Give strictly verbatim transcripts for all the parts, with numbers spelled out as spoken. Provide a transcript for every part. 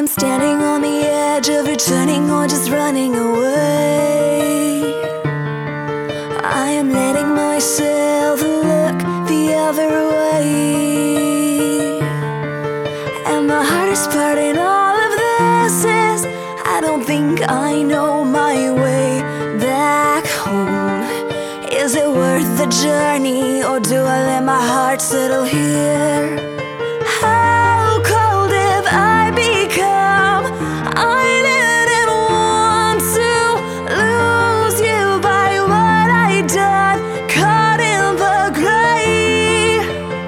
am standing on the edge of returning or just running away. I am letting myself look the other way. And the hardest part in all of this is I don't think I know my way back home. Is it worth the journey, or do I let my heart settle here? How cold have I become? I didn't want to lose you by what I done, caught in the gray.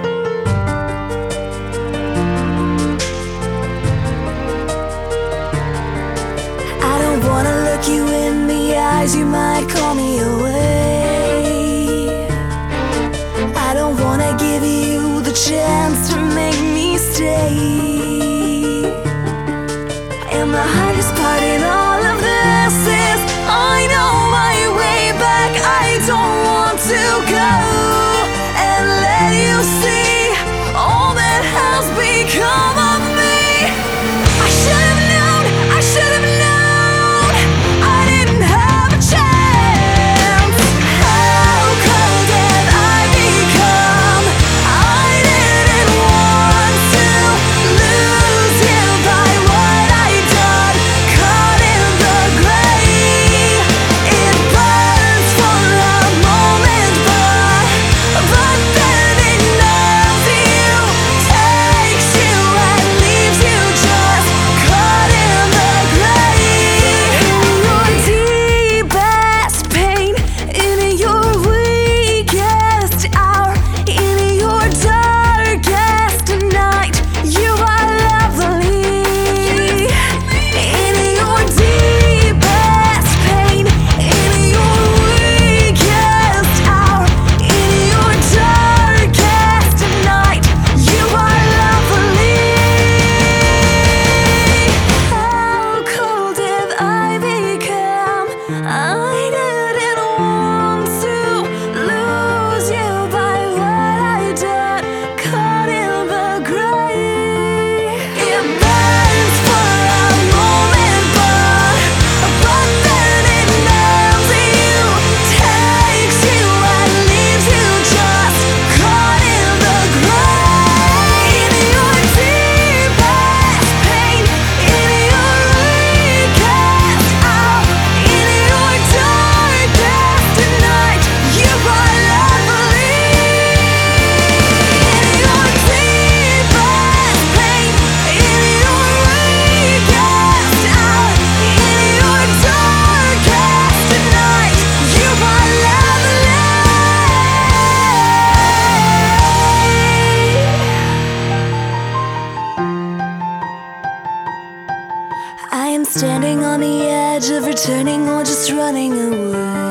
I don't wanna look you in the eyes, you might call me away. I don't wanna give you the chance to make me stay. And the hardest part in all of this is I know my way back. I don't want to go and let you see all that has become of me. I should have known, I should have known I didn't have a chance. How cold have I become? I didn't want to lose you by what I done, caught in the gray. It burns for a moment, but but then it numbs you, takes you and leaves you just caught in the gray. In your deepest pain, in your weakest hour, in your darkest night, you are lovely. In your deepest pain, in your weakest hour, in your darkest night, you are lovely. How cold have I become? I didn't want to lose you by what I done, caught in the gray. It burns for a moment, but but then it numbs you, takes you and leaves you just caught in the gray. In your deepest pain, in your weakest hour, in your darkest night, you are lovely. In your deepest pain, in your weakest hour, in your darkest night, you are lovely. I am standing on the edge of returning or just running away.